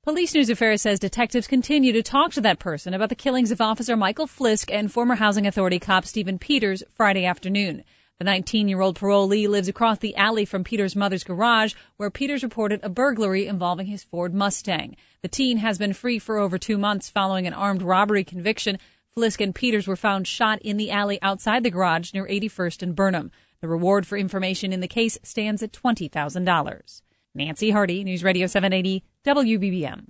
Police News Affairs says detectives continue to talk to that person about the killings of Officer Michael Flisk and former Housing Authority cop Stephen Peters Friday afternoon. The 19-year-old parolee lives across the alley from Peters' mother's garage, where Peters reported a burglary involving his Ford Mustang. The teen has been free for over 2 months following an armed robbery conviction. Flisk and Peters were found shot in the alley outside the garage near 81st and Burnham. The reward for information in the case stands at $20,000. Nancy Hardy, News Radio 780, WBBM.